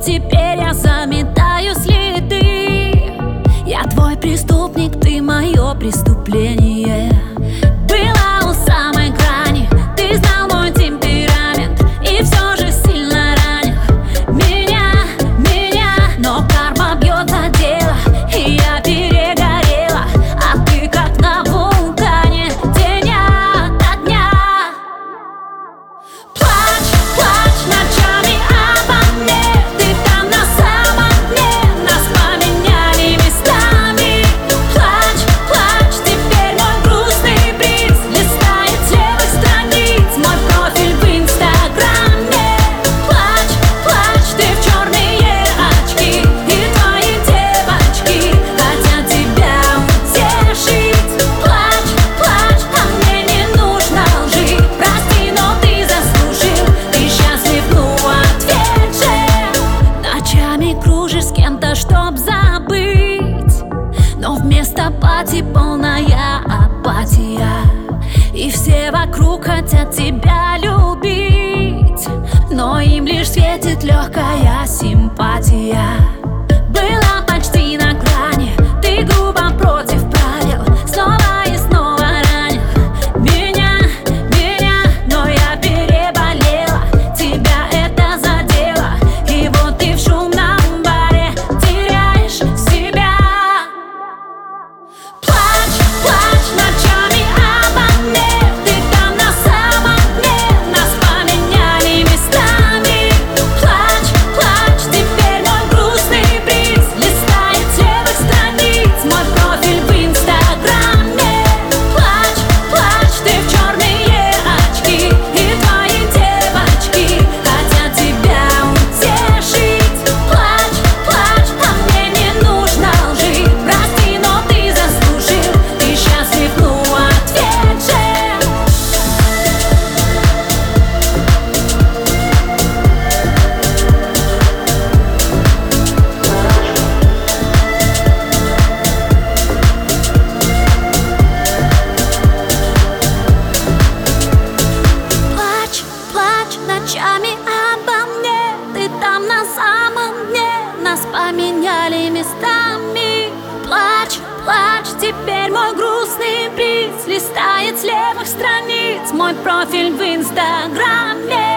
теперь я заметаю следы. Я твой преступник, ты мое преступление. Была у самой грани, ты знал мой темперамент, и все же сильно ранил меня. Но карма бьет за дело, и я перегорела, а ты как на вулкане, день ото дня. Плачь, плачь ночами обо мне, ты там на самом дне, нас поменяли местами. Плачь, плачь, теперь мой грустный приз листает с левых страниц мой профиль в Инстаграме. Плачь, плачь, ты в черные очки, и твои девочки хотят тебя утешить. Плачь, плачь, а мне не нужно лжи, прости, но ты заслужил, ты счастлив, ну ответь же. Ночами кружишь с кем-то, чтоб забыть, но вместо пати полная апатия, и все вокруг хотят тебя любить, но им лишь светит легкая симпатия. Была почти на грани, ты грубо против правил, снова и снова ранил меня, но я переболела, тебя это задело, и вот ты в шумном баре теряешь себя. Плачь, плачь ночами обо мне, ты там на самом дне, нас поменяли местами. Плачь, плачь, теперь мой грустный приз листает с левых страниц мой профиль в Инстаграме. Плачь, плачь, ты в черные очки, и твои девочки хотят тебя утешить. Плачь, плачь, а мне не нужно лжи, прости, но ты заслужил, ты счастлив, ну ответь же. Плачь, плачь ночами обо мне, ты там на самом дне, нас поменяли местами. Плачь, плачь, теперь мой грустный приз листает с левых страниц мой профиль в Инстаграме.